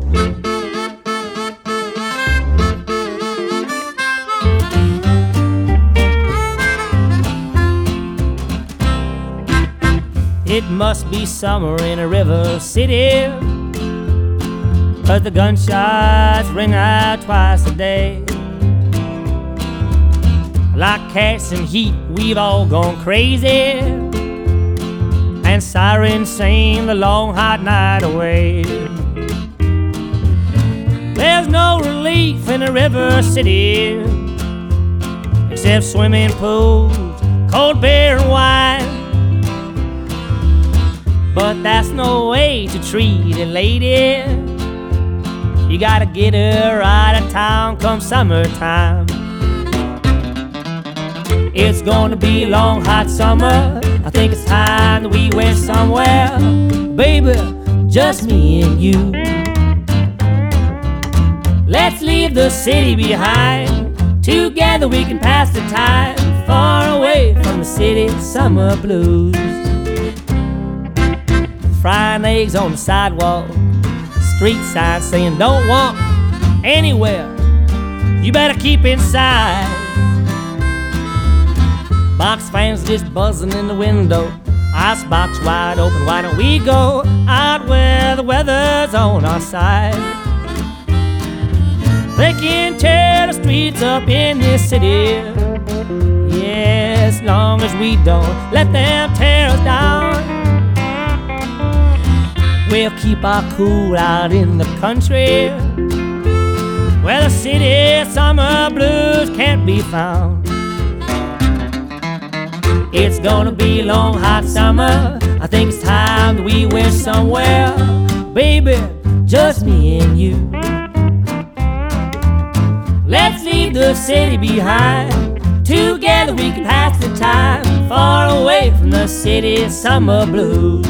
It must be summer in a river city, 'cause the gunshots ring out twice a day. Like cats in heat, we've all gone crazy, and sirens sing the long hot night away. There's no relief in a river city except swimming pools, cold beer and wine. But that's no way to treat a lady. You gotta get her out of town come summertime. It's gonna be a long hot summer. I think it's time that we went somewhere, baby, just me and you. Let's leave the city behind. Together we can pass the time, far away from the city summer blues. Frying eggs on the sidewalk, street signs saying don't walk anywhere, you better keep inside. Box fans just buzzing in the window, icebox wide open, why don't we go out where the weather's on our side? They can tear the streets up in this city, yeah, as long as we don't let them tear us down. We'll keep our cool out in the country, where the city summer blues can't be found. It's gonna be a long hot summer. I think it's time that we went somewhere, baby, just me and you. Let's leave the city behind. Together we can pass the time, far away from the city summer blues.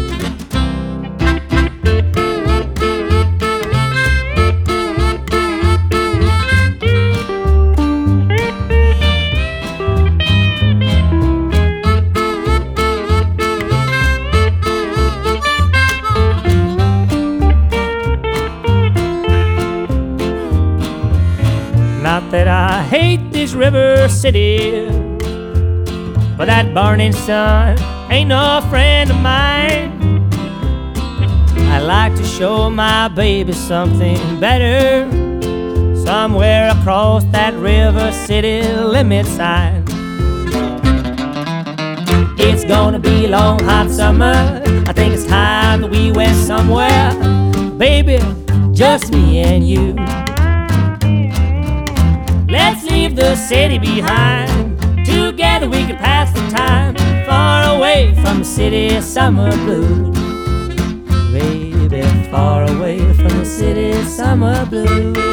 Not that I hate this river city, but that burning sun ain't no friend of mine. I like to show my baby something better, somewhere across that river city limit sign. It's gonna be a long hot summer. I think it's time that we went somewhere, baby, just me and you. Let's leave the city behind. Together we can pass the time, far away from the city summer blues. Baby, far away from the city summer blues.